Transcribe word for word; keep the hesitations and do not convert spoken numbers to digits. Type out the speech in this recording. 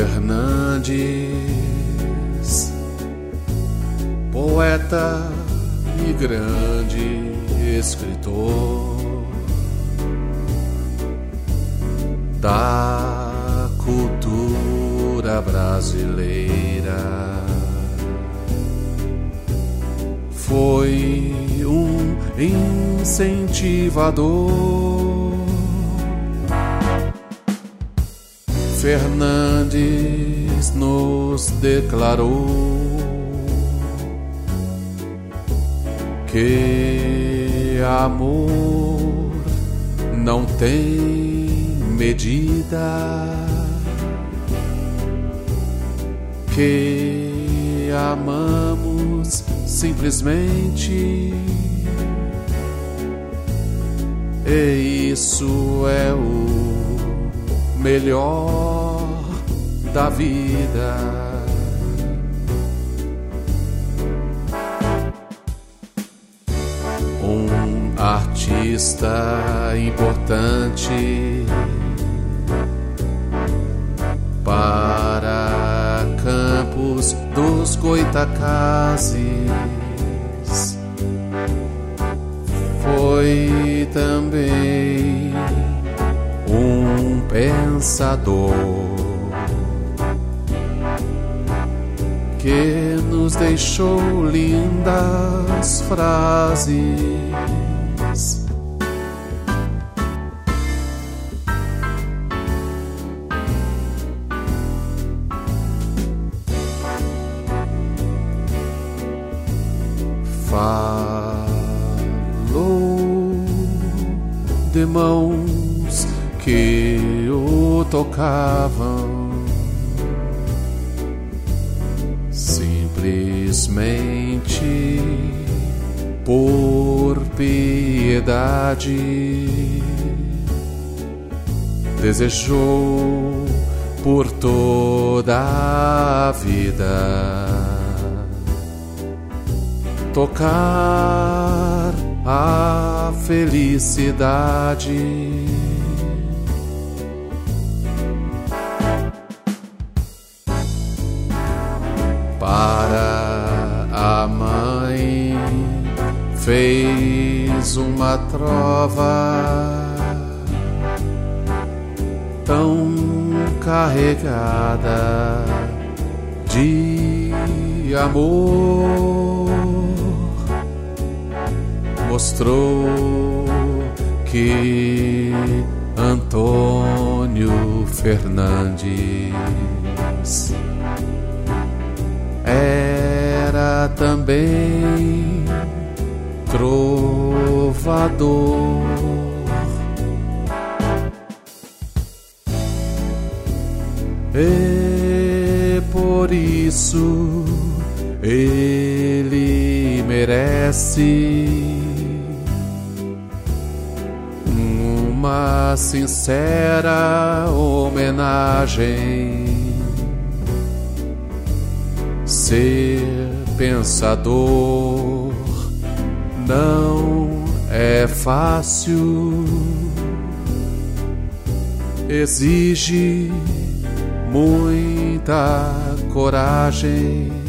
Fernandes, poeta e grande escritor da cultura brasileira, foi um incentivador. Fernandes nos declarou que amor não tem medida, que amamos simplesmente, e isso é o melhor da vida. Um artista importante para Campos dos Goitacazes, foi também um pensador que nos deixou lindas frases. Falou de mãos que o tocavam, simplesmente por piedade. Desejou por toda a vida tocar a felicidade. Para a mãe fez uma trova tão carregada de amor. Mostrou que Antônio Fernandes era também trovador. E por isso ele merece uma sincera homenagem. Ser pensador não é fácil, exige muita coragem.